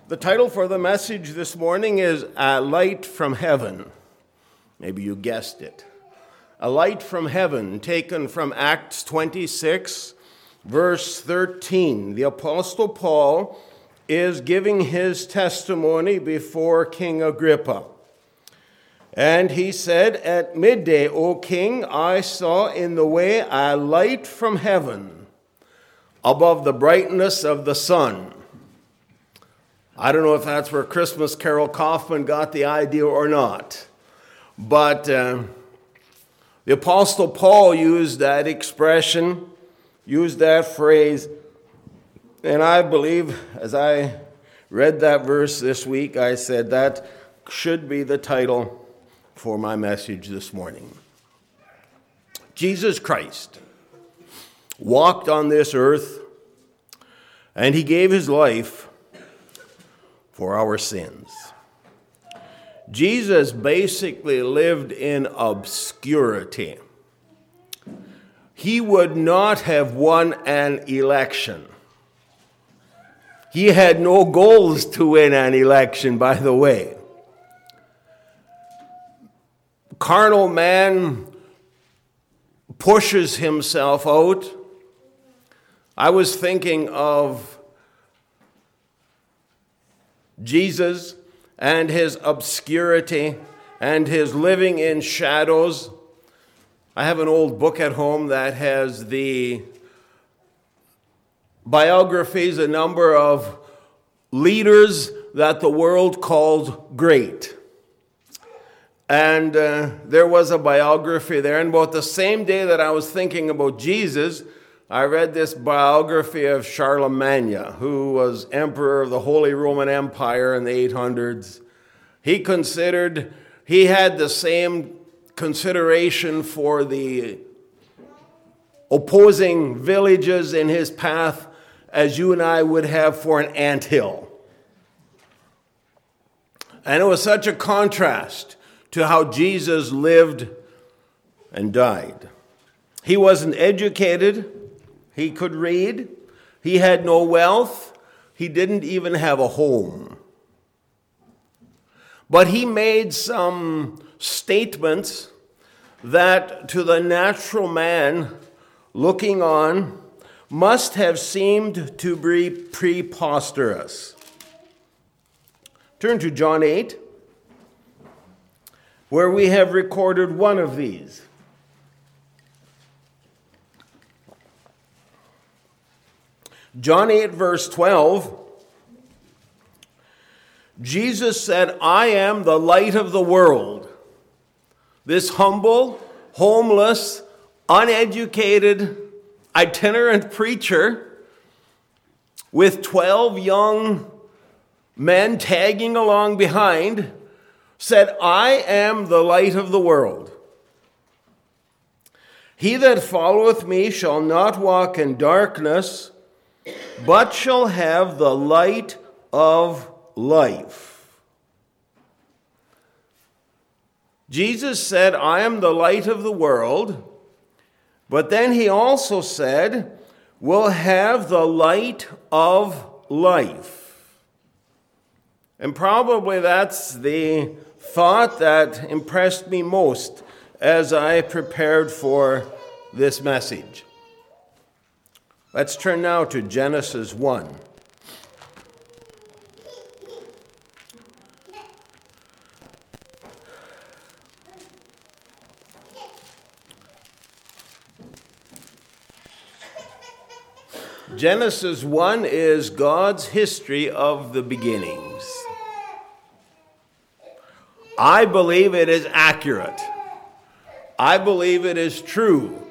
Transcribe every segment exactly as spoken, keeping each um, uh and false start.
The title for the message this morning is A Light from Heaven. Maybe you guessed it. A light from heaven, taken from Acts twenty-six, verse thirteen. The Apostle Paul is giving his testimony before King Agrippa. And he said, "At midday, O king, I saw in the way a light from heaven above the brightness of the sun." I don't know if that's where Christmas Carol Kaufman got the idea or not. But uh, the Apostle Paul used that expression, used that phrase. And I believe, as I read that verse this week, I said that should be the title for my message this morning. Jesus Christ walked on this earth, and he gave his life for our sins. Jesus basically lived in obscurity. He would not have won an election. He had no goals to win an election, by the way. Carnal man pushes himself out. I was thinking of Jesus and his obscurity and his living in shadows. I have an old book at home that has the biographies, a number of leaders that the world called great. And uh, there was a biography there, and about the same day that I was thinking about Jesus, I read this biography of Charlemagne, who was emperor of the Holy Roman Empire in the eight hundreds. He considered, he had the same consideration for the opposing villages in his path as you and I would have for an anthill. And it was such a contrast to how Jesus lived and died. He wasn't educated. He could read. He had no wealth. He didn't even have a home. But he made some statements that to the natural man looking on must have seemed to be preposterous. Turn to John eight, where we have recorded one of these. John eight, verse twelve, Jesus said, "I am the light of the world." This humble, homeless, uneducated, itinerant preacher with twelve young men tagging along behind said, "I am the light of the world. He that followeth me shall not walk in darkness, but shall have the light of life." Jesus said, "I am the light of the world," but then he also said, "will have the light of life." And probably that's the thought that impressed me most as I prepared for this message. Let's turn now to Genesis one. Genesis one is God's history of the beginnings. I believe it is accurate. I believe it is true.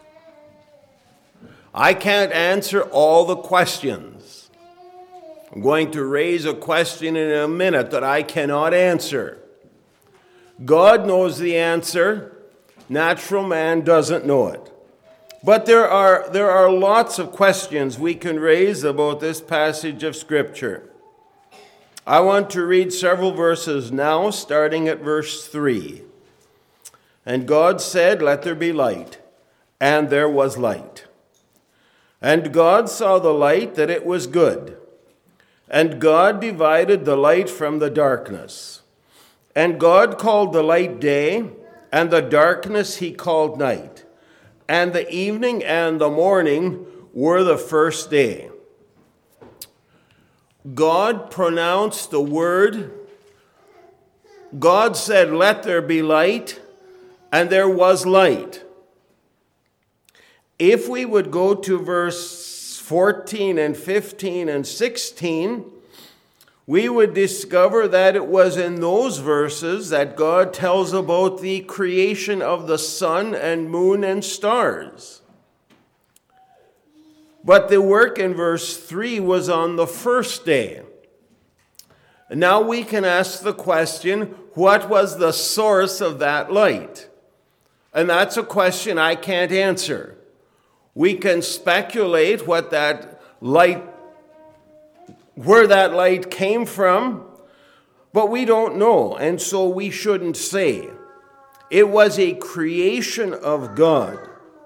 I can't answer all the questions. I'm going to raise a question in a minute that I cannot answer. God knows the answer. Natural man doesn't know it. But there are, there are lots of questions we can raise about this passage of Scripture. I want to read several verses now, starting at verse three. "And God said, Let there be light, and there was light. And God saw the light, that it was good. And God divided the light from the darkness. And God called the light day, and the darkness he called night. And the evening and the morning were the first day. God pronounced the word. God said, "Let there be light," and there was light. If we would go to verse fourteen and fifteen and sixteen, we would discover that it was in those verses that God tells about the creation of the sun and moon and stars. But the work in verse three was on the first day. And now we can ask the question, what was the source of that light? And that's a question I can't answer. We can speculate what that light, where that light came from, but we don't know, and so we shouldn't say. It was a creation of God.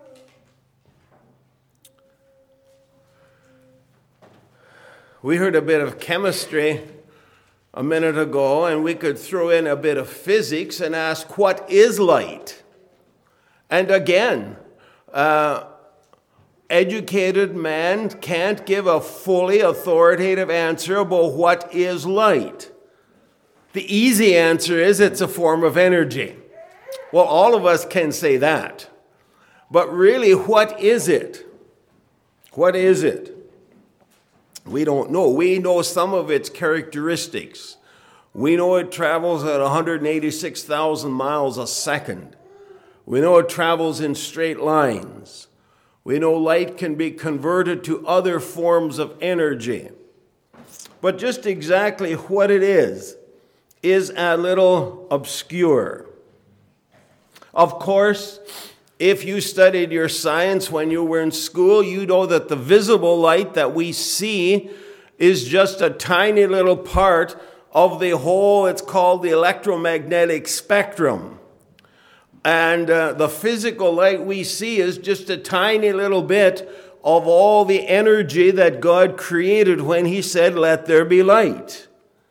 We heard a bit of chemistry a minute ago, and we could throw in a bit of physics and ask, what is light? And again, uh, educated man can't give a fully authoritative answer about what is light. The easy answer is it's a form of energy. Well, all of us can say that. But really, what is it? What is it? We don't know. We know some of its characteristics. We know it travels at one hundred eighty-six thousand miles a second. We know it travels in straight lines. We know light can be converted to other forms of energy. But just exactly what it is, is a little obscure. Of course, if you studied your science when you were in school, you know that the visible light that we see is just a tiny little part of the whole, it's called the electromagnetic spectrum. And uh, the physical light we see is just a tiny little bit of all the energy that God created when he said, "Let there be light."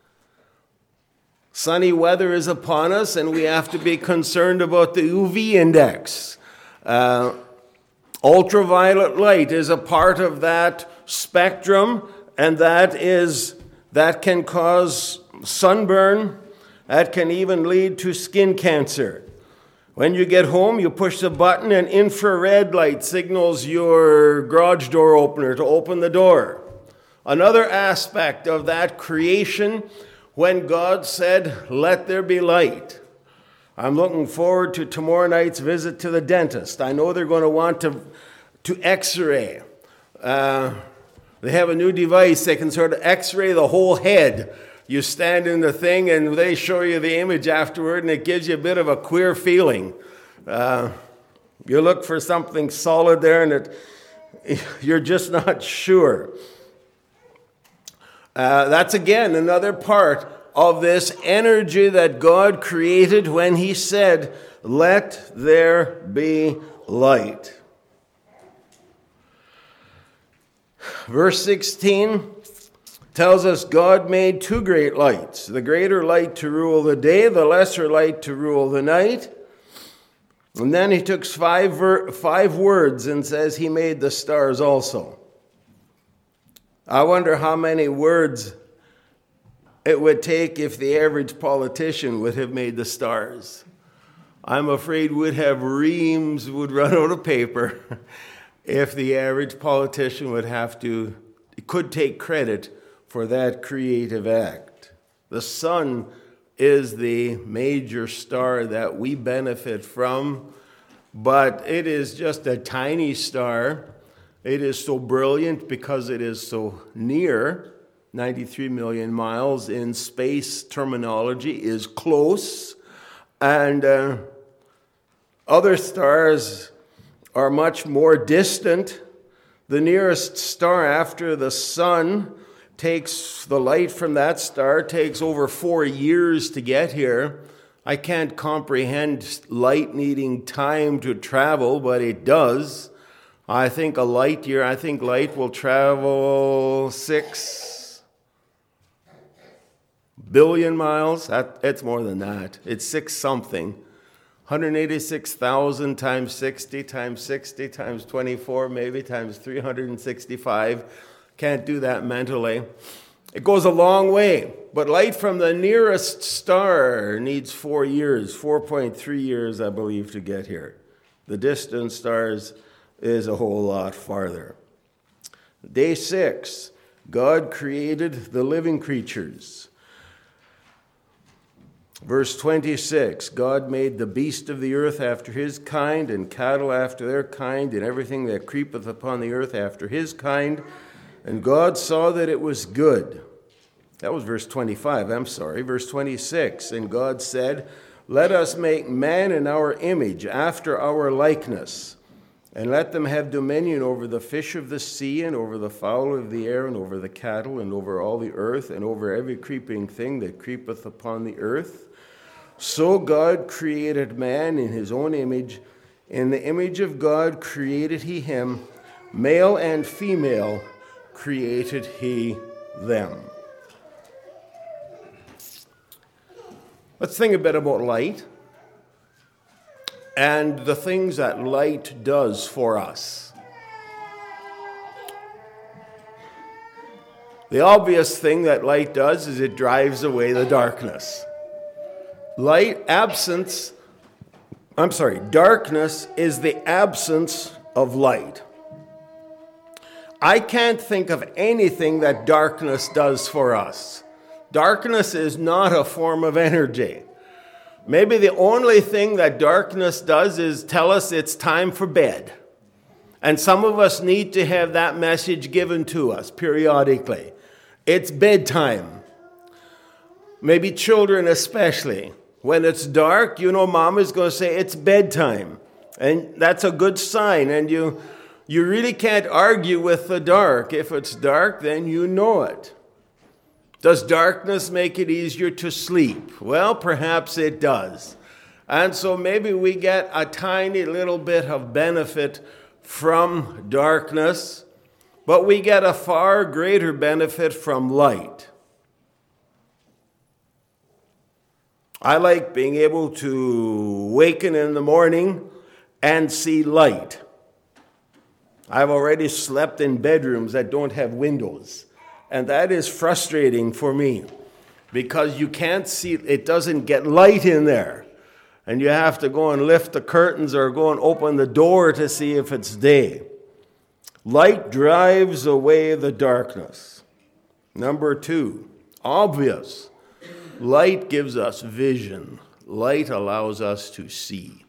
Sunny weather is upon us, and we have to be concerned about the U V index. Uh, ultraviolet light is a part of that spectrum, and that is that can cause sunburn. That can even lead to skin cancer. When you get home, you push the button and infrared light signals your garage door opener to open the door. Another aspect of that creation, when God said, "Let there be light." I'm looking forward to tomorrow night's visit to the dentist. I know they're going to want to, to x-ray. Uh, they have a new device. They can sort of x-ray the whole head. You stand in the thing and they show you the image afterward, and it gives you a bit of a queer feeling. Uh, you look for something solid there and it, you're just not sure. Uh, that's again another part of this energy that God created when he said, "Let there be light." Verse sixteen tells us God made two great lights, the greater light to rule the day, the lesser light to rule the night. And then he took five, ver- five words and says he made the stars also. I wonder how many words it would take if the average politician would have made the stars. I'm afraid we'd have reams would run out of paper if the average politician would have to, could take credit for that creative act. The sun is the major star that we benefit from, but it is just a tiny star. It is so brilliant because it is so near. ninety-three million miles in space terminology is close. And uh, other stars are much more distant. The nearest star after the sun takes the light from that star, takes over four years to get here. I can't comprehend light needing time to travel, but it does. I think a light year, I think light will travel six, billion miles. That, it's more than that. It's six something. one hundred eighty-six thousand times sixty times sixty times twenty-four, maybe times three hundred sixty-five. Can't do that mentally. It goes a long way. But light from the nearest star needs four years, four point three years, I believe, to get here. The distant stars is a whole lot farther. Day six, God created the living creatures. Verse twenty-six, God made the beast of the earth after his kind, and cattle after their kind, and everything that creepeth upon the earth after his kind. And God saw that it was good. That was verse twenty-five, I'm sorry. Verse twenty-six, and God said, let us make man in our image, after our likeness, and let them have dominion over the fish of the sea, and over the fowl of the air, and over the cattle, and over all the earth, and over every creeping thing that creepeth upon the earth. So God created man in his own image. In the image of God created he him. Male and female created he them. Let's think a bit about light and the things that light does for us. The obvious thing that light does is it drives away the darkness. Light absence, I'm sorry, darkness is the absence of light. I can't think of anything that darkness does for us. Darkness is not a form of energy. Maybe the only thing that darkness does is tell us it's time for bed. And some of us need to have that message given to us periodically. It's bedtime. Maybe children especially. When it's dark, you know, mom is going to say it's bedtime. And that's a good sign. And you, you really can't argue with the dark. If it's dark, then you know it. Does darkness make it easier to sleep? Well, perhaps it does. And so maybe we get a tiny little bit of benefit from darkness, but we get a far greater benefit from light. I like being able to waken in the morning and see light. I've already slept in bedrooms that don't have windows. And that is frustrating for me because you can't see, it doesn't get light in there. And you have to go and lift the curtains or go and open the door to see if it's day. Light drives away the darkness. Number two, obvious. Light gives us vision. Light allows us to see.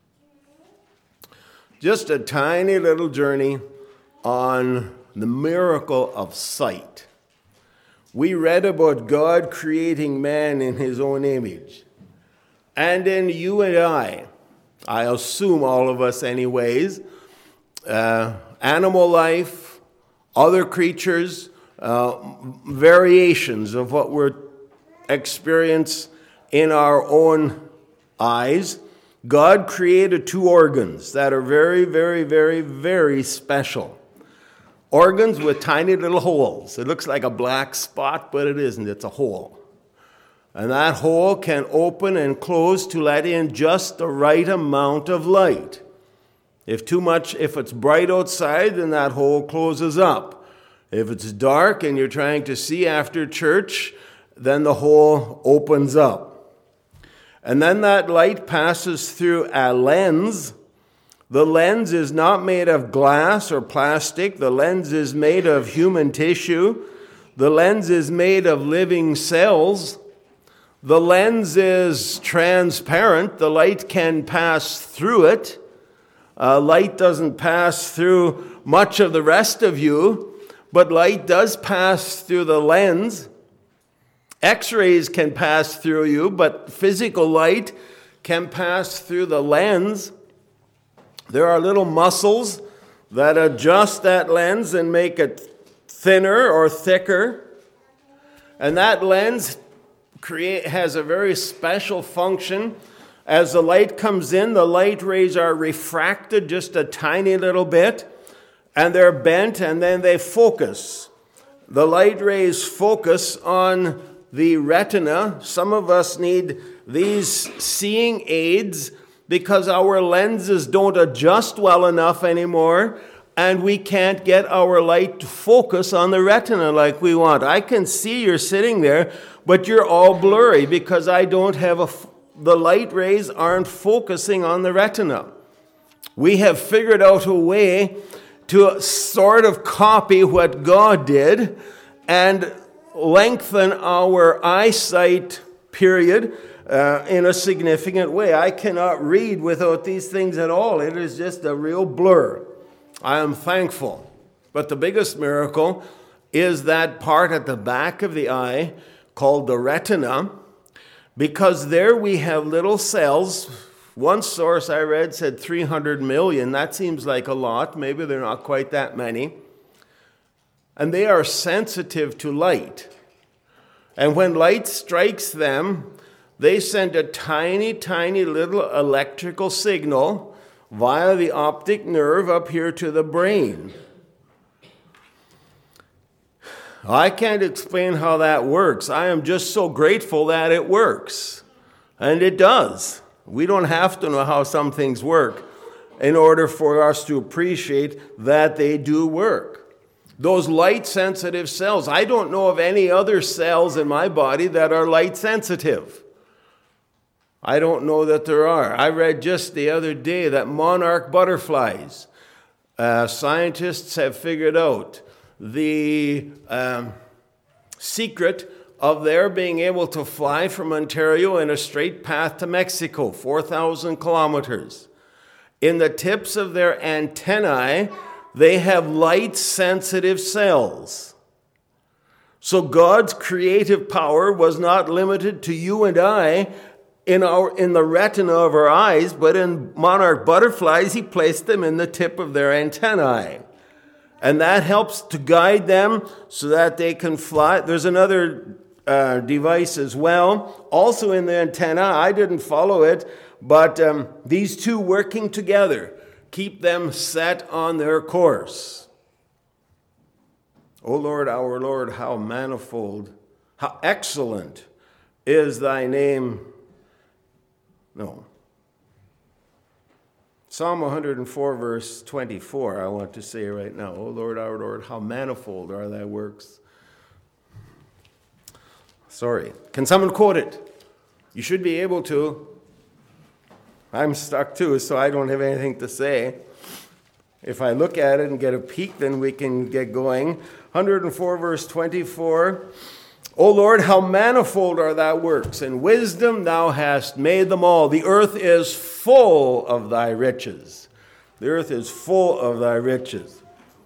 Just a tiny little journey on the miracle of sight. We read about God creating man in his own image. And in you and I, I assume all of us anyways, uh, animal life, other creatures, uh, variations of what we're experience in our own eyes. God created two organs that are very, very, very, very special. Organs with tiny little holes. It looks like a black spot, but it isn't. It's a hole. And that hole can open and close to let in just the right amount of light. If too much, if it's bright outside, then that hole closes up. If it's dark and you're trying to see after church, then the hole opens up. And then that light passes through a lens. The lens is not made of glass or plastic. The lens is made of human tissue. The lens is made of living cells. The lens is transparent. The light can pass through it. Uh, light doesn't pass through much of the rest of you, but light does pass through the lens. X-rays can pass through you, but physical light can pass through the lens. There are little muscles that adjust that lens and make it thinner or thicker. And that lens create, has a very special function. As the light comes in, the light rays are refracted just a tiny little bit, and they're bent, and then they focus. The light rays focus on the retina. Some of us need these seeing aids because our lenses don't adjust well enough anymore, and we can't get our light to focus on the retina like we want. I can see you're sitting there, but you're all blurry because I don't have a, the light rays aren't focusing on the retina. We have figured out a way to sort of copy what God did and lengthen our eyesight period uh, in a significant way. I cannot read without these things at all. It is just a real blur. I am thankful. But the biggest miracle is that part at the back of the eye called the retina, because there we have little cells. One source I read said three hundred million. That seems like a lot. Maybe they're not quite that many. And they are sensitive to light. And when light strikes them, they send a tiny, tiny little electrical signal via the optic nerve up here to the brain. I can't explain how that works. I am just so grateful that it works. And it does. We don't have to know how some things work in order for us to appreciate that they do work. Those light-sensitive cells, I don't know of any other cells in my body that are light-sensitive. I don't know that there are. I read just the other day that monarch butterflies, uh, scientists have figured out the um, secret of their being able to fly from Ontario in a straight path to Mexico, four thousand kilometers. In the tips of their antennae, they have light-sensitive cells. So God's creative power was not limited to you and I in our in the retina of our eyes, but in monarch butterflies, he placed them in the tip of their antennae. And that helps to guide them so that they can fly. There's another uh, device as well, also in the antenna. I didn't follow it, but um, these two working together keep them set on their course. O Lord, our Lord, how manifold, how excellent is thy name. No. Psalm one hundred four, verse twenty-four, I want to say right now. O Lord, our Lord, how manifold are thy works. Sorry. Can someone quote it? You should be able to. I'm stuck too, so I don't have anything to say. If I look at it and get a peek, then we can get going. one hundred four, verse twenty-four. O Lord, how manifold are thy works, and wisdom thou hast made them all. The earth is full of thy riches. The earth is full of thy riches.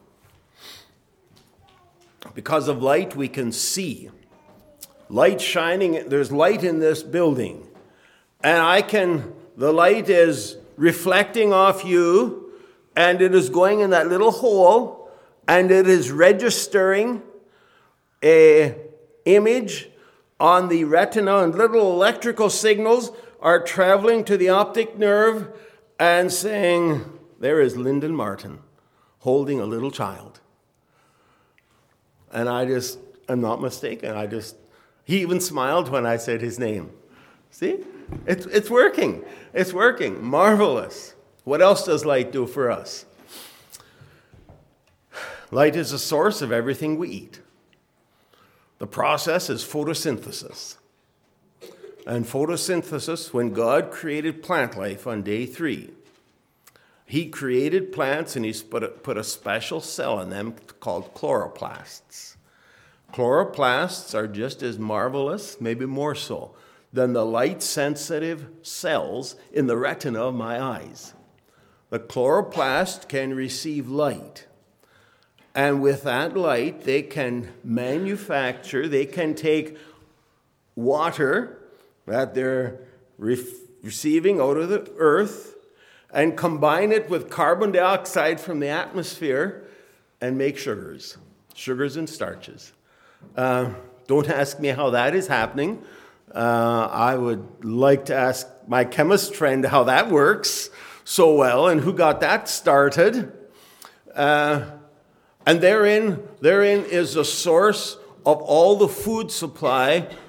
Because of light, we can see. Light shining, there's light in this building. And I can, the light is reflecting off you, and it is going in that little hole, and it is registering a image on the retina, and little electrical signals are traveling to the optic nerve and saying, there is Lyndon Martin holding a little child. And I just, I'm not mistaken. I just, he even smiled when I said his name. See? It's, it's working. It's working. Marvelous. What else does light do for us? Light is the source of everything we eat. The process is photosynthesis. And photosynthesis, when God created plant life on day three, he created plants and he put a, put a special cell in them called chloroplasts. Chloroplasts are just as marvelous, maybe more so, than the light-sensitive cells in the retina of my eyes. The chloroplast can receive light. And with that light, they can manufacture, they can take water that they're re- receiving out of the earth and combine it with carbon dioxide from the atmosphere and make sugars, sugars and starches. Uh, don't ask me how that is happening. Uh, I would like to ask my chemist friend how that works so well and who got that started. Uh, And therein, therein is the source of all the food supply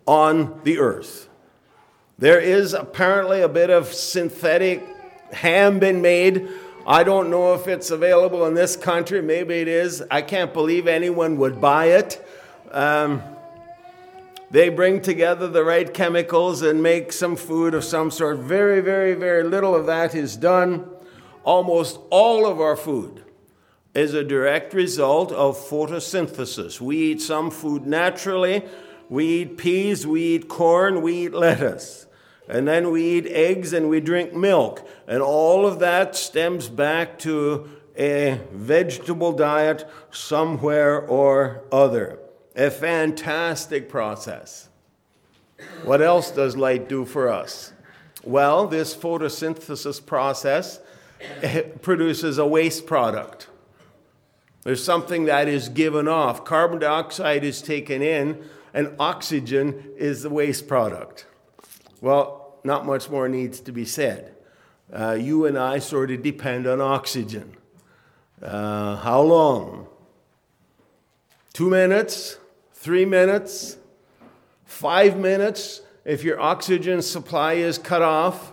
on the earth. There is apparently a bit of synthetic ham been made. I don't know if it's available in this country. Maybe it is. I can't believe anyone would buy it. Um, they bring together the right chemicals and make some food of some sort. Very, very, very little of that is done. Almost all of our food is a direct result of photosynthesis. We eat some food naturally. We eat peas, we eat corn, we eat lettuce. And then we eat eggs and we drink milk. And all of that stems back to a vegetable diet somewhere or other. A fantastic process. What else does light do for us? Well, this photosynthesis process produces a waste product. There's something that is given off. Carbon dioxide is taken in, and oxygen is the waste product. Well, not much more needs to be said. Uh, you and I sort of depend on oxygen. Uh, how long? Two minutes? Three minutes? Five minutes? If your oxygen supply is cut off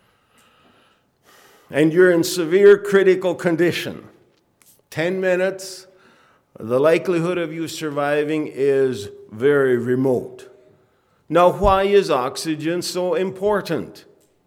and you're in severe critical condition, ten minutes, the likelihood of you surviving is very remote. Now, why is oxygen so important?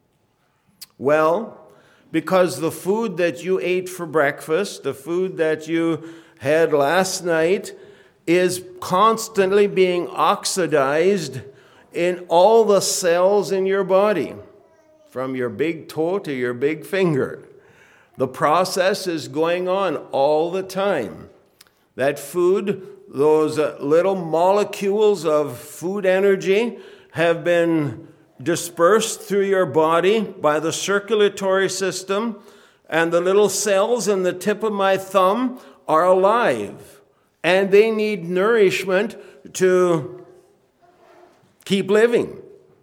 Well, because the food that you ate for breakfast, the food that you had last night, is constantly being oxidized in all the cells in your body, from your big toe to your big finger. The process is going on all the time. That food, those little molecules of food energy have been dispersed through your body by the circulatory system, and the little cells in the tip of my thumb are alive, and they need nourishment to keep living.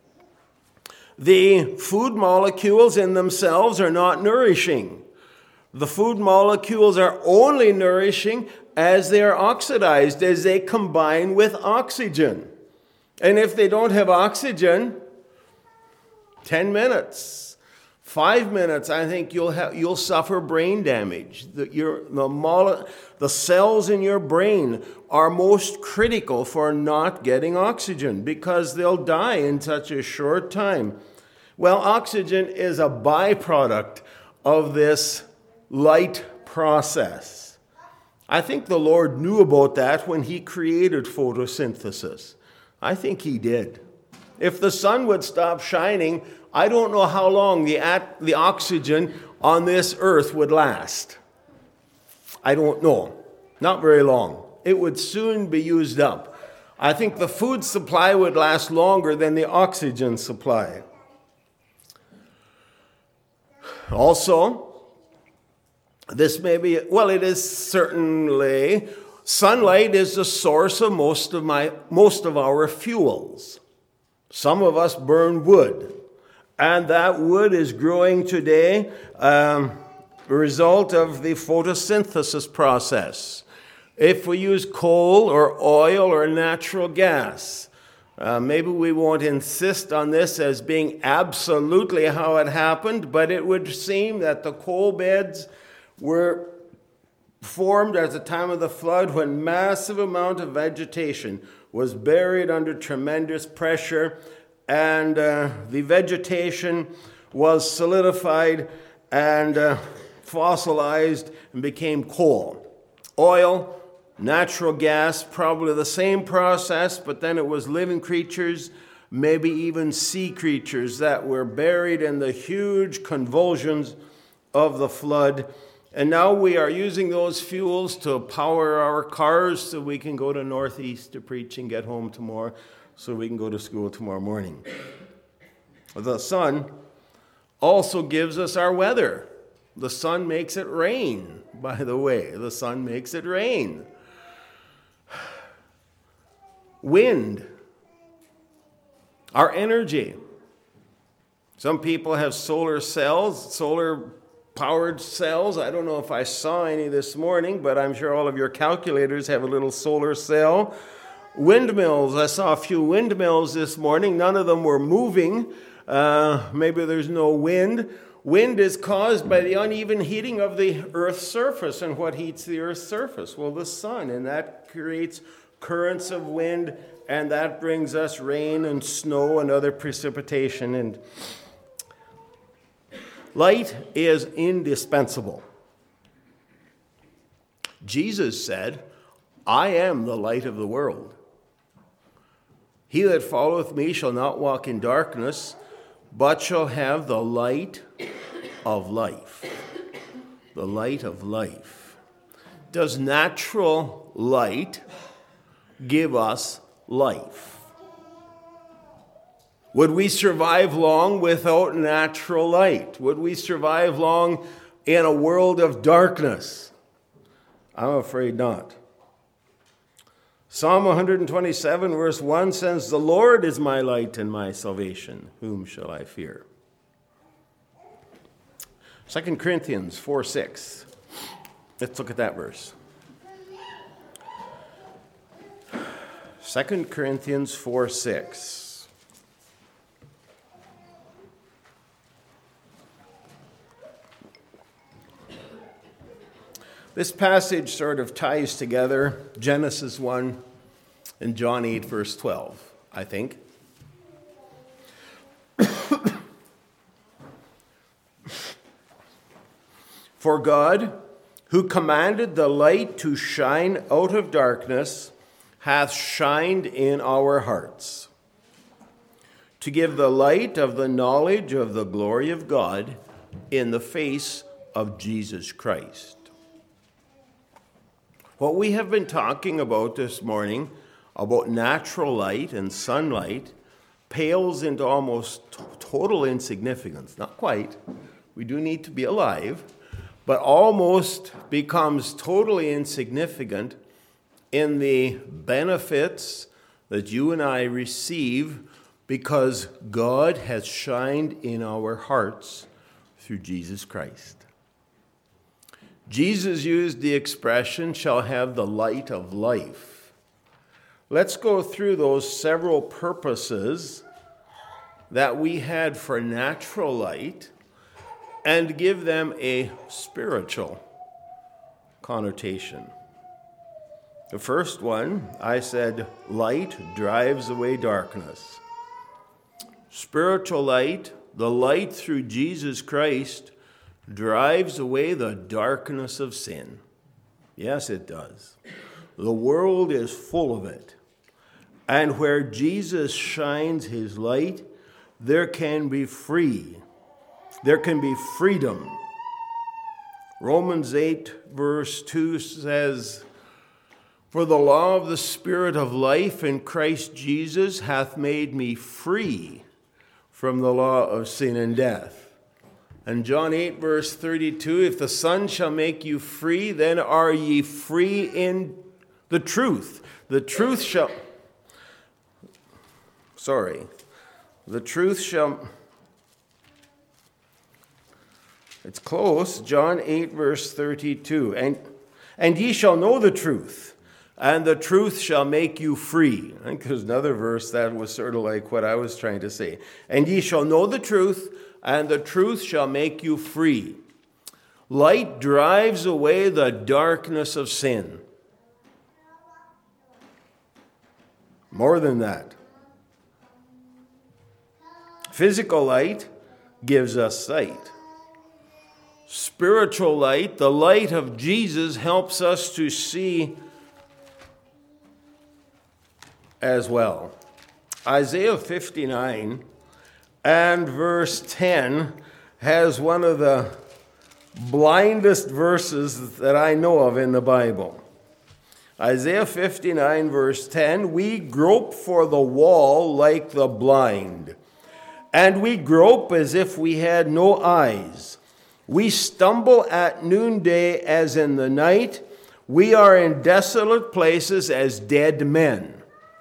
The food molecules in themselves are not nourishing. The food molecules are only nourishing as they are oxidized, as they combine with oxygen. And if they don't have oxygen, ten minutes, five minutes, I think you'll have, you'll suffer brain damage. The, your, the, mole, the cells in your brain are most critical for not getting oxygen because they'll die in such a short time. Well, oxygen is a byproduct of this light process. I think the Lord knew about that when he created photosynthesis. I think he did. If the sun would stop shining, I don't know how long the, at, the oxygen on this earth would last. I don't know. Not very long. It would soon be used up. I think the food supply would last longer than the oxygen supply. Also, this may be, well, it is certainly, sunlight is the source of most of my, most of our fuels. Some of us burn wood, and that wood is growing today, um, a result of the photosynthesis process. If we use coal or oil or natural gas, uh, maybe we won't insist on this as being absolutely how it happened, but it would seem that the coal beds were formed at the time of the flood when massive amount of vegetation was buried under tremendous pressure, and uh, the vegetation was solidified and uh, fossilized and became coal. Oil, natural gas, probably the same process, but then it was living creatures, maybe even sea creatures that were buried in the huge convulsions of the flood. And now we are using those fuels to power our cars so we can go to Northeast to preach and get home tomorrow so we can go to school tomorrow morning. The sun also gives us our weather. The sun makes it rain, by the way. The sun makes it rain. Wind, our energy. Some people have solar cells, solar powered cells. I don't know if I saw any this morning, but I'm sure all of your calculators have a little solar cell Windmills, I saw a few windmills this morning. None of them were moving. Uh, maybe there's no wind. Wind is caused by the uneven heating of the Earth's surface. And what heats the Earth's surface? Well, the sun. And that creates currents of wind, and that brings us rain and snow and other precipitation. And light is indispensable. Jesus said, I am the light of the world. He that followeth me shall not walk in darkness, but shall have the light of life. The light of life. Does natural light give us life? Would we survive long without natural light? Would we survive long in a world of darkness? I'm afraid not. Psalm one twenty-seven verse one says, the Lord is my light and my salvation. Whom shall I fear? Second Corinthians four six. Let's look at that verse. Second Corinthians four six. This passage sort of ties together Genesis one and John eight, verse twelve, I think. For God, who commanded the light to shine out of darkness, hath shined in our hearts, to give the light of the knowledge of the glory of God in the face of Jesus Christ. What we have been talking about this morning, about natural light and sunlight, pales into almost t- total insignificance. Not quite. We do need to be alive, but almost becomes totally insignificant in the benefits that you and I receive because God has shined in our hearts through Jesus Christ. Jesus used the expression, shall have the light of life. Let's go through those several purposes that we had for natural light and give them a spiritual connotation. The first one, I said, light drives away darkness. Spiritual light, the light through Jesus Christ, drives away the darkness of sin. Yes, it does. The world is full of it. And where Jesus shines his light, there can be free. There can be freedom. Romans eight, verse two says, for the law of the Spirit of life in Christ Jesus hath made me free from the law of sin and death. And John eight, verse thirty-two, if the Son shall make you free, then are ye free in the truth. The truth shall, sorry, the truth shall, it's close, John eight, verse thirty-two, and, and ye shall know the truth, and the truth shall make you free. I think there's another verse that was sort of like what I was trying to say. And ye shall know the truth, and the truth shall make you free. Light drives away the darkness of sin. More than that. Physical light gives us sight. Spiritual light, the light of Jesus, helps us to see as well. Isaiah fifty-nine and verse ten has one of the blindest verses that I know of in the Bible. Isaiah fifty-nine, verse ten, we grope for the wall like the blind, and we grope as if we had no eyes. We stumble at noonday as in the night. We are in desolate places as dead men.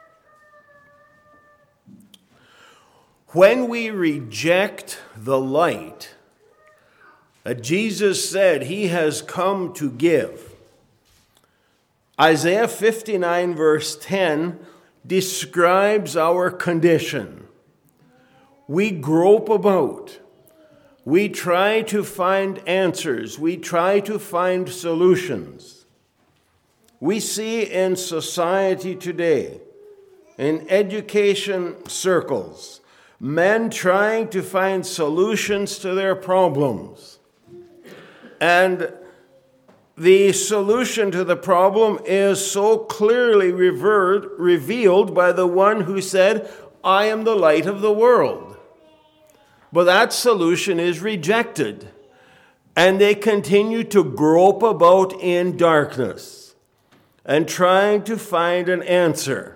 When we reject the light that Jesus said he has come to give, Isaiah fifty-nine verse ten describes our condition. We grope about. We try to find answers. We try to find solutions. We see in society today, in education circles, men trying to find solutions to their problems. And the solution to the problem is so clearly revert, revealed by the one who said, I am the light of the world. But that solution is rejected, and they continue to grope about in darkness and trying to find an answer.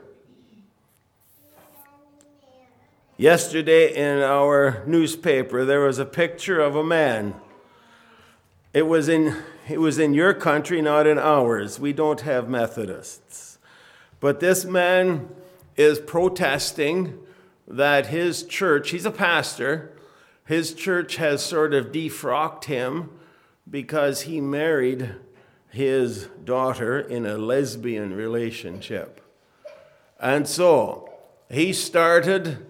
Yesterday in our newspaper, there was a picture of a man. It was in it was in your country, not in ours. We don't have Methodists. But this man is protesting that his church, he's a pastor, his church has sort of defrocked him because he married his daughter in a lesbian relationship. And so he started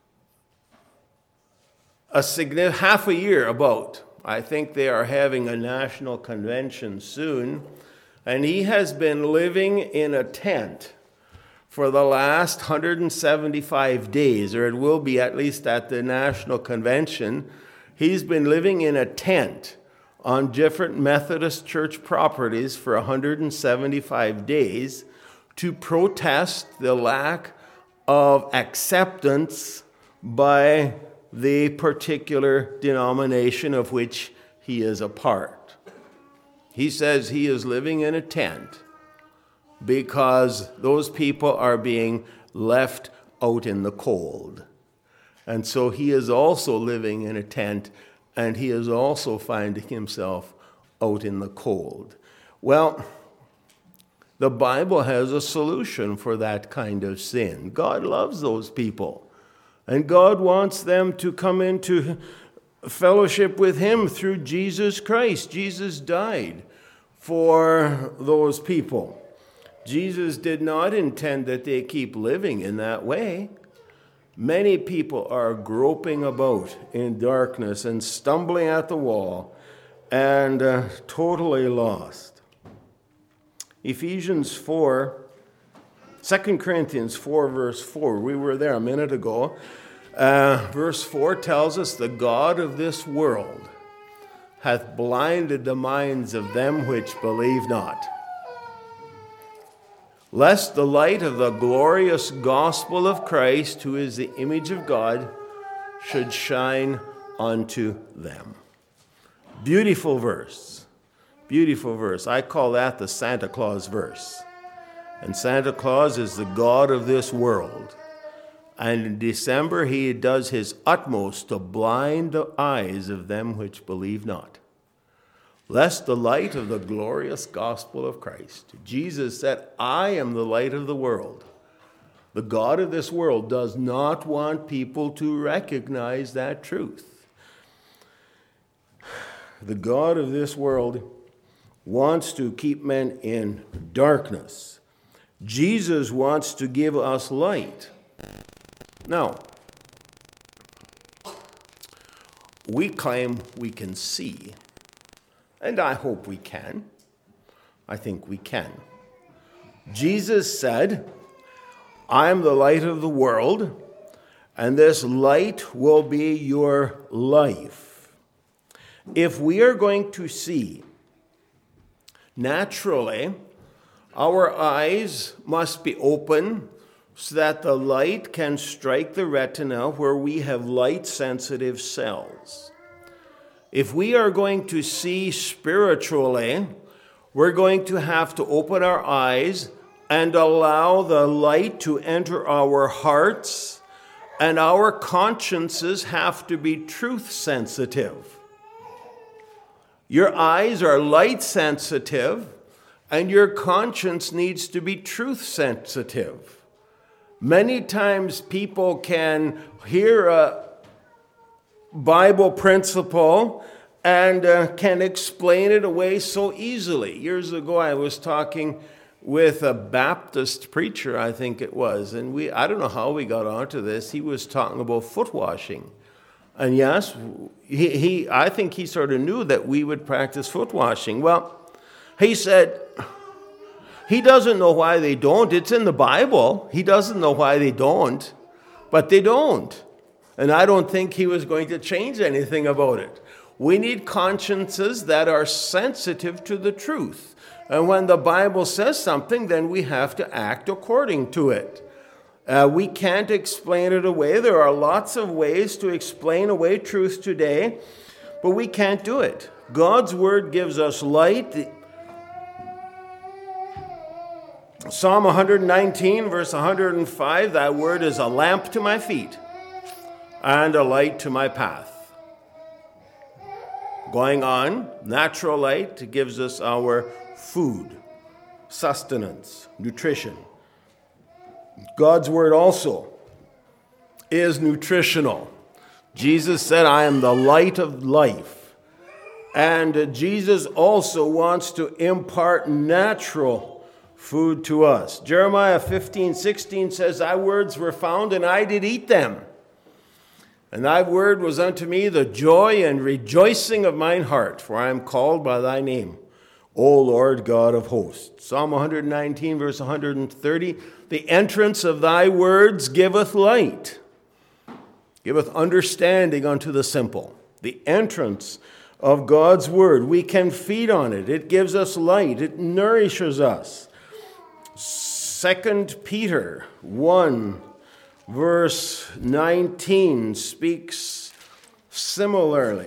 a significant, half a year about, I think they are having a national convention soon, and he has been living in a tent for the last one hundred seventy-five days, or it will be at least at the national convention. He's been living in a tent on different Methodist church properties for one hundred seventy-five days to protest the lack of acceptance by the particular denomination of which he is a part. He says he is living in a tent because those people are being left out in the cold. And so he is also living in a tent, and he is also finding himself out in the cold. Well, the Bible has a solution for that kind of sin. God loves those people. And God wants them to come into fellowship with him through Jesus Christ. Jesus died for those people. Jesus did not intend that they keep living in that way. Many people are groping about in darkness and stumbling at the wall and uh, totally lost. Ephesians four, Second Corinthians four, verse four, we were there a minute ago. Uh, verse four tells us, the God of this world hath blinded the minds of them which believe not, lest the light of the glorious gospel of Christ, who is the image of God, should shine unto them. Beautiful verse. Beautiful verse. I call that the Santa Claus verse. And Santa Claus is the God of this world. And in December, he does his utmost to blind the eyes of them which believe not, lest the light of the glorious gospel of Christ. Jesus said, I am the light of the world. The God of this world does not want people to recognize that truth. The God of this world wants to keep men in darkness. Jesus wants to give us light. Now, we claim we can see, and I hope we can. I think we can. Jesus said, I am the light of the world, and this light will be your life. If we are going to see, naturally, our eyes must be open so that the light can strike the retina where we have light-sensitive cells. If we are going to see spiritually, we're going to have to open our eyes and allow the light to enter our hearts, and our consciences have to be truth-sensitive. Your eyes are light-sensitive, and your conscience needs to be truth-sensitive. Many times people can hear a Bible principle and uh, can explain it away so easily. Years ago, I was talking with a Baptist preacher, I think it was, and we I don't know how we got onto this. He was talking about foot washing. And yes, he, he I think he sort of knew that we would practice foot washing. Well, he said he doesn't know why they don't. It's in the Bible. He doesn't know why they don't, but they don't. And I don't think he was going to change anything about it. We need consciences that are sensitive to the truth. And when the Bible says something, then we have to act according to it. Uh, we can't explain it away. There are lots of ways to explain away truth today, but we can't do it. God's word gives us light. Psalm one nineteen, verse one hundred five, that word is a lamp to my feet and a light to my path. Going on, natural light gives us our food, sustenance, nutrition. God's word also is nutritional. Jesus said, I am the light of life. And Jesus also wants to impart natural food to us. Jeremiah fifteen sixteen says, thy words were found, and I did eat them. And thy word was unto me the joy and rejoicing of mine heart, for I am called by thy name, O Lord God of hosts. Psalm one nineteen, verse one hundred thirty, the entrance of thy words giveth light, giveth understanding unto the simple. The entrance of God's word, we can feed on it. It gives us light. It nourishes us. Second Peter one, verse nineteen speaks similarly.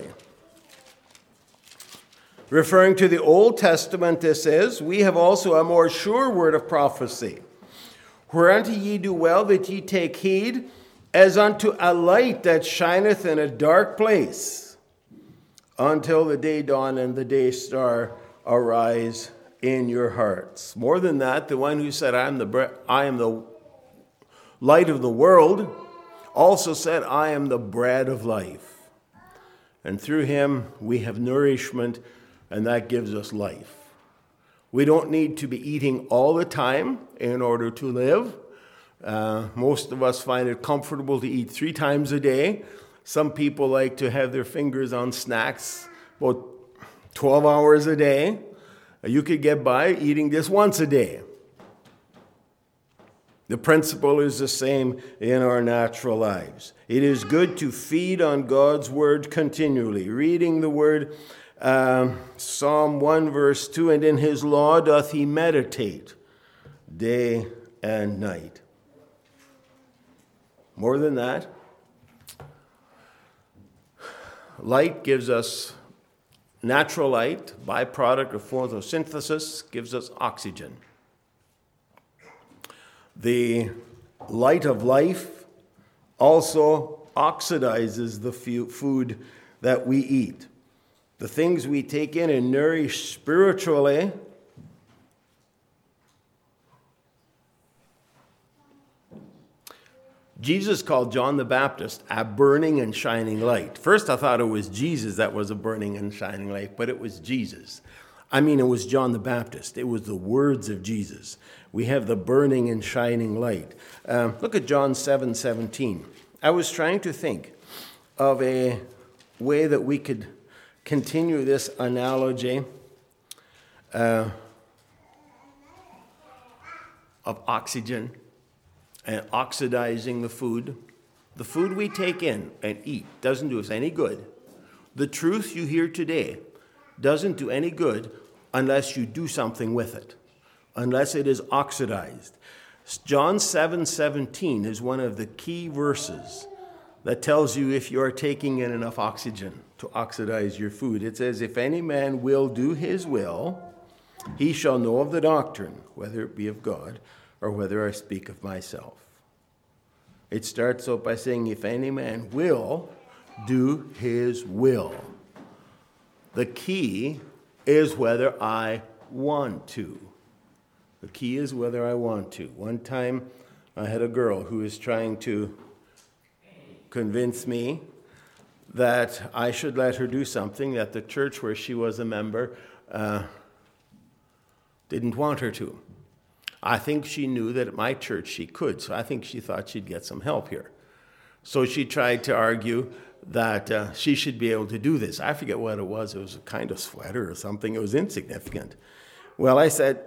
Referring to the Old Testament, this is, we have also a more sure word of prophecy. Whereunto ye do well that ye take heed, as unto a light that shineth in a dark place, until the day dawn and the day star arise in your hearts. More than that, the one who said, I am the bre- I am the light of the world, also said, I am the bread of life. And through him we have nourishment, and that gives us life. We don't need to be eating all the time in order to live. Uh, most of us find it comfortable to eat three times a day. Some people like to have their fingers on snacks about twelve hours a day. You could get by eating just once a day. The principle is the same in our natural lives. It is good to feed on God's word continually, reading the word. Um, Psalm one, verse two, and in his law doth he meditate day and night. More than that, light gives us natural light, byproduct of photosynthesis, gives us oxygen. The light of life also oxidizes the food that we eat. The things we take in and nourish spiritually Jesus called John the Baptist a burning and shining light. First, I thought it was Jesus that was a burning and shining light, but it was Jesus. I mean, it was John the Baptist. It was the words of Jesus. We have the burning and shining light. Um, look at John seven seventeen. I was trying to think of a way that we could continue this analogy uh, of oxygen and oxidizing the food. The food we take in and eat doesn't do us any good. The truth you hear today doesn't do any good unless you do something with it, unless it is oxidized. John seven seventeen is one of the key verses that tells you if you are taking in enough oxygen to oxidize your food. It says, if any man will do his will, he shall know of the doctrine, whether it be of God or whether I speak of myself. It starts out by saying, if any man will do his will. The key is whether I want to. The key is whether I want to. One time I had a girl who was trying to convince me that I should let her do something that the church where she was a member uh, didn't want her to. I think she knew that at my church she could, so I think she thought she'd get some help here. So she tried to argue that uh, she should be able to do this. I forget what it was. It was a kind of sweater or something. It was insignificant. Well, I said,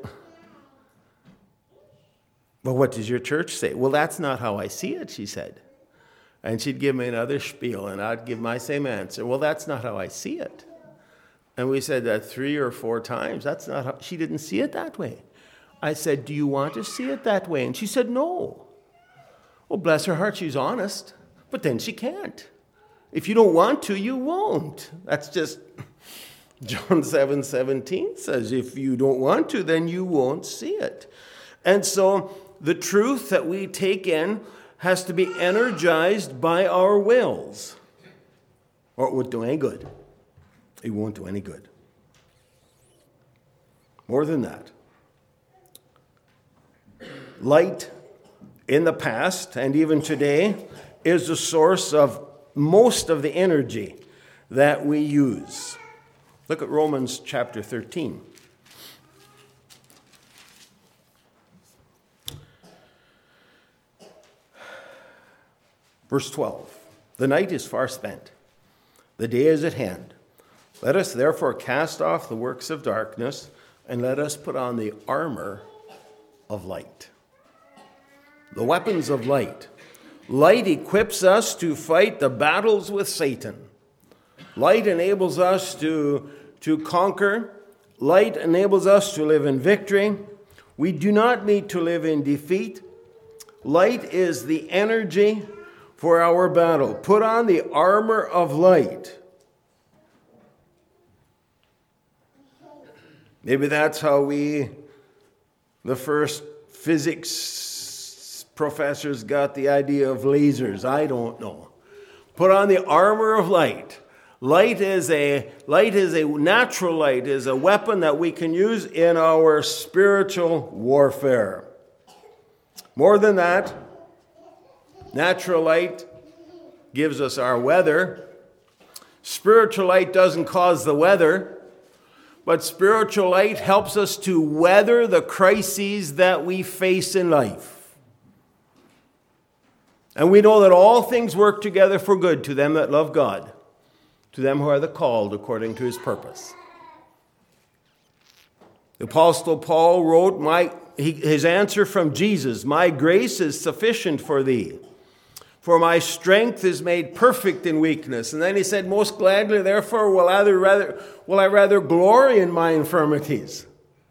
well, what does your church say? Well, that's not how I see it, she said. And she'd give me another spiel, and I'd give my same answer. Well, that's not how I see it. And we said that three or four times. That's not how, she didn't see it that way. I said, do you want to see it that way? And she said, no. Well, bless her heart, she's honest. But then she can't. If you don't want to, you won't. That's just, John seven seventeen says, if you don't want to, then you won't see it. And so the truth that we take in has to be energized by our wills, or it won't do any good. It won't do any good. More than that, light in the past and even today is the source of most of the energy that we use. Look at Romans chapter thirteen. Verse twelve, the night is far spent, the day is at hand. Let us therefore cast off the works of darkness, and let us put on the armor of light. The weapons of light. Light equips us to fight the battles with Satan. Light enables us to, to conquer. Light enables us to live in victory. We do not need to live in defeat. Light is the energy for our battle. Put on the armor of light. Maybe that's how we, the first physics professors, got the idea of lasers. I don't know. Put on the armor of light. Light is a light is a natural light, is a weapon that we can use in our spiritual warfare. More than that, natural light gives us our weather. Spiritual light doesn't cause the weather, but spiritual light helps us to weather the crises that we face in life. And we know that all things work together for good to them that love God, to them who are the called according to his purpose. The Apostle Paul wrote my, his answer from Jesus, my grace is sufficient for thee, for my strength is made perfect in weakness. And then he said, most gladly, therefore, will I rather, will I rather glory in my infirmities.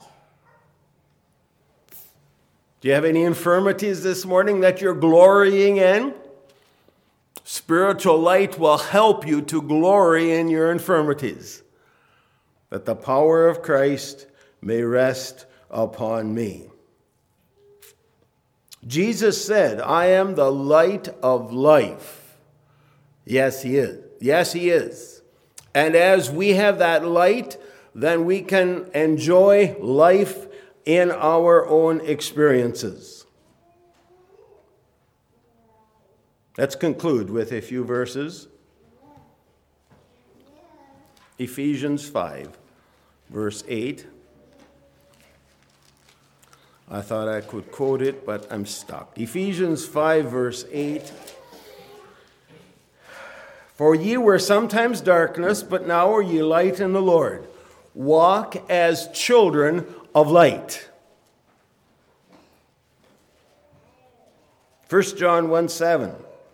Do you have any infirmities this morning that you're glorying in? Spiritual light will help you to glory in your infirmities, that the power of Christ may rest upon me. Jesus said, I am the light of life. Yes, he is. Yes, he is. And as we have that light, then we can enjoy life in our own experiences. Let's conclude with a few verses. Ephesians five, verse eight. I thought I could quote it, but I'm stuck. Ephesians five, verse eight. For ye were sometimes darkness, but now are ye light in the Lord. Walk as children of light. First John one, seven.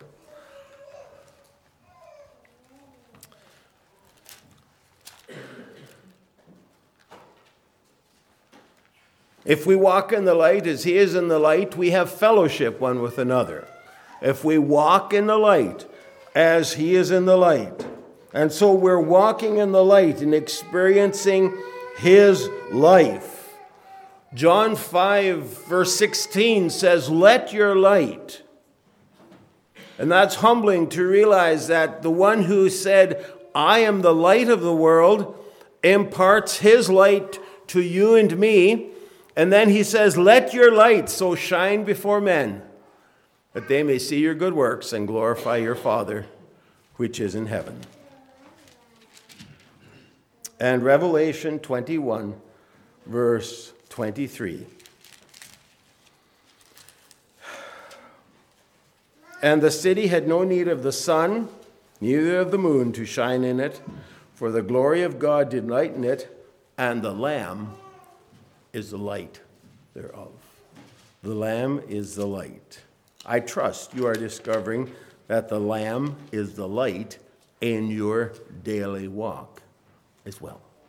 If we walk in the light as he is in the light, we have fellowship one with another. If we walk in the light as he is in the light. And so we're walking in the light and experiencing his life. John five, verse sixteen says, let your light. And that's humbling to realize that the one who said, I am the light of the world, imparts his light to you and me. And then he says, let your light so shine before men, that they may see your good works and glorify your Father, which is in heaven. And Revelation twenty-one, verse twenty-three. And the city had no need of the sun, neither of the moon to shine in it, for the glory of God did lighten it, and the Lamb is the light thereof. The Lamb is the light. I trust you are discovering that the Lamb is the light in your daily walk as well.